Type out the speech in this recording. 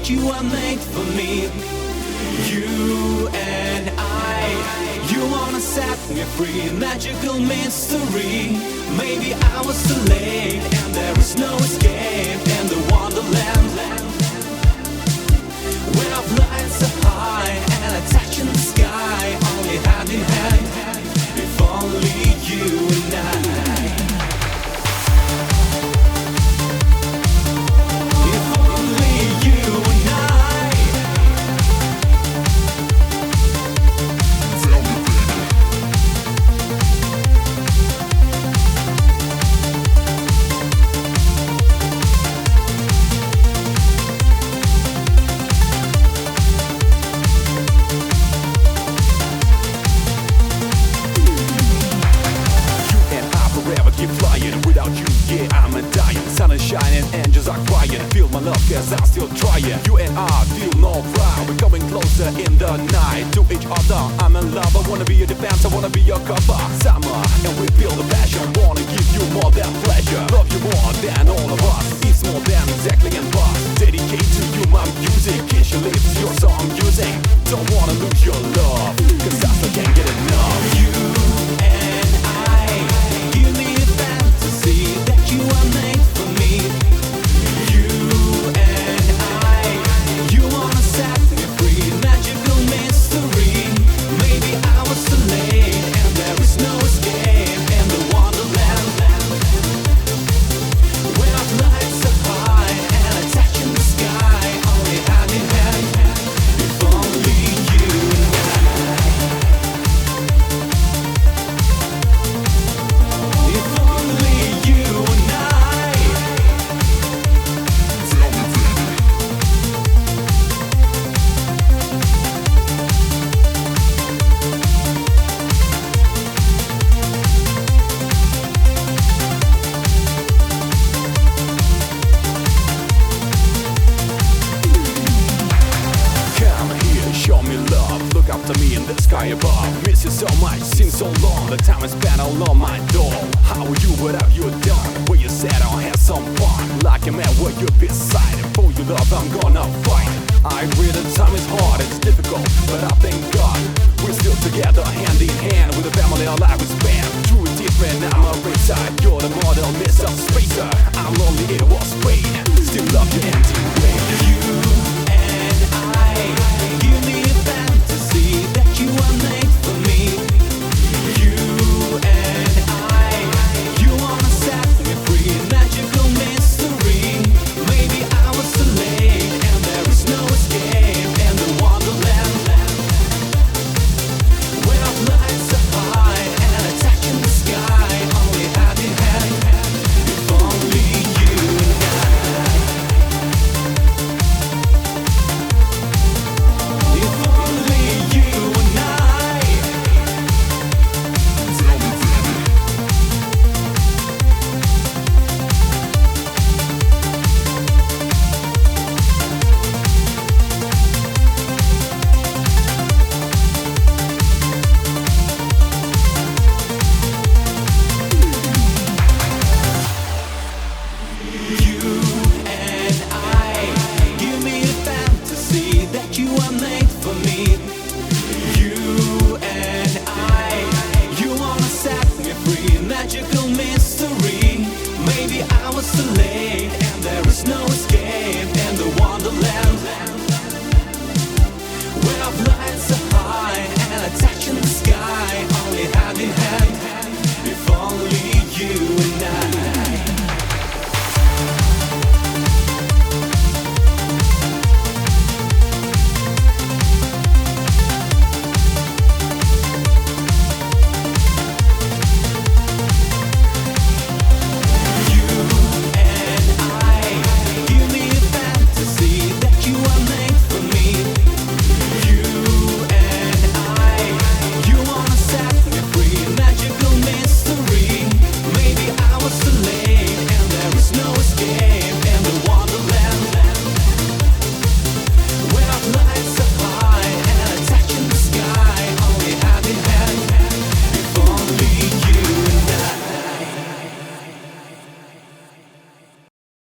you are made for me. You and I, you wanna set me free. Magical mystery. Maybe I was too late, and there is no escape in the wonderland. When I fly so high and I touch in the sky, only hand in hand. If only you and I. Without you, yeah, I'm a dying. Sun is shining, angels are crying. Feel my love, cause I'm still trying. You and I feel no pride. We're coming closer in the night to each other. I'm in love, I wanna be your defense, I wanna be your cover. Summer, and we feel the passion. Wanna give you more than pleasure. Love you more than all of us. It's more than exactly and bus. Dedicate to you my music. Kiss your lips, your song music. Don't wanna lose your love, cause I still can't get enough. You and I, give me a fantasy that you are made for me. You and I, you wanna set me free. Magical mystery. Maybe I was too late, and there is no escape in the wonderland. When I fly so high and I touch in the sky, only hand in hand. If only you and I. If only you and I. Come here, show me love. Look up to me in the sky above. Miss you so much, since so long. The time is spent all on my door. How are you, what have you done? Where you said I'll have some fun. Like a man where you're beside. And for your love I'm gonna fight. I agree that time is hard, it's difficult, but I thank God we're still together, hand in hand. With a family our life is spent. True and different, I'm a ringside. You're the model, Mr. Spacer. I'm lonely, it was pain. Still love you empty way. You and I, give me a fantasy that you are made for me. You and I, you wanna set me free. Magical mystery. Maybe I was too late, and there is no escape in the wonderland. When I fly so high and I touch in the sky, only hand in hand. If only you and I. If only you and I. You and I, give me a fantasy that you are made for me. You and I, you wanna set me free. Magical